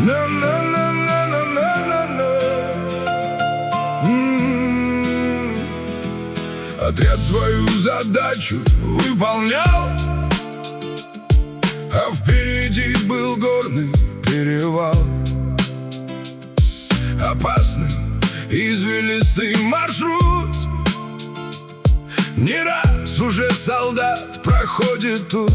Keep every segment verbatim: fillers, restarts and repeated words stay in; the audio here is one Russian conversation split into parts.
М-м-м. Отряд свою задачу выполнял, а впереди был горный перевал. Опасный, извилистый маршрут, не раз уже солдат проходит тут.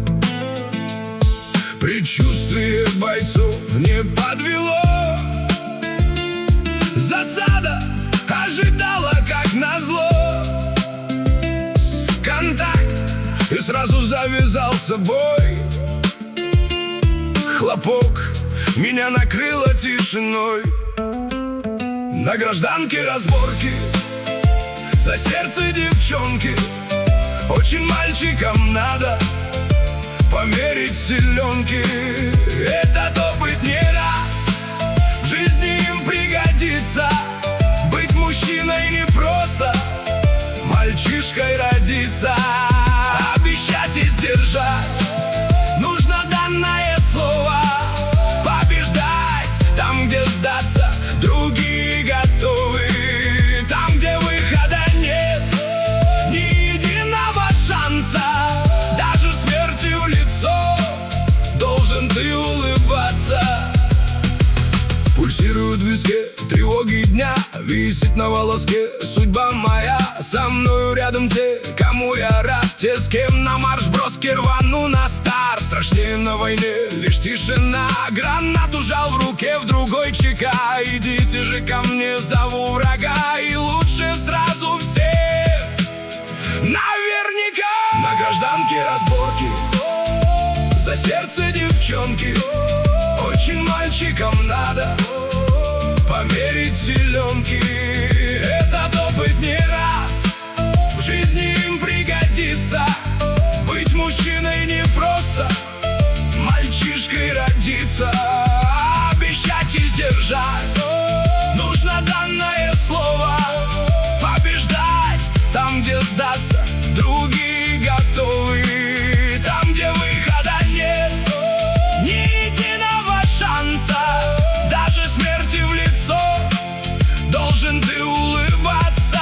Предчувствие бойцов не подвело, засада ожидала как назло. Контакт, и сразу завязался бой. Хлопок, меня накрыло тишиной. На гражданке разборки, за сердце девчонки. Очень мальчикам надо померить силенки. Этот опыт не раз в жизни им пригодится. Быть мужчиной не просто, мальчишкой родиться. Обещать и сдержать нужно данное слово. Побеждать там, где сдаться другие готовы. Там, где выхода нет, ни единого шанса. Даже смертью в лицо должен ты улыбаться. Пульсируют в виске тревоги дня, висит на волоске судьба моя. Со мною рядом те, кому я рад, те, с кем на марш-броске рвану на старт. Страшнее на войне лишь тишина. Гранату жал в руке, в другой чека. Идите же ко мне, зову врага. И лучше сразу всех наверняка. На гражданке разборки, за сердце девчонки. Очень мальчикам надо померить силенки. Этот опыт не раз в жизни им пригодится. Быть мужчиной не просто, мальчишкой родиться. Обещать и сдержать нужно данное слово. Побеждать там, где сдаться другие готовы. Там, где выхода нет, ни единого шанса. Даже смерти в лицо должен ты улыбаться.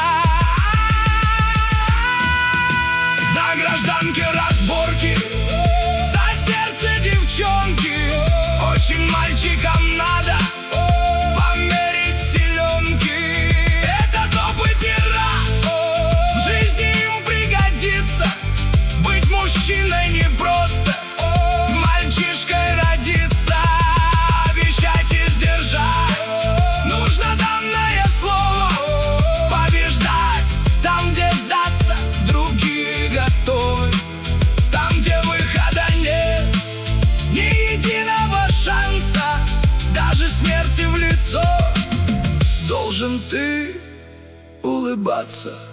На гражданке разборки, за сердце девчонки. Очень мальчикам надо померить силенки. Этот опыт не раз в жизни им пригодится. Быть мужчиной не просто, мальчишкой родиться. Обещать и сдержать нужно данное слово. Побеждать там, где сдаться другие готовы. Там, где выхода нет, ни единого шанса. Даже смерти в лицо должен ты улыбаться.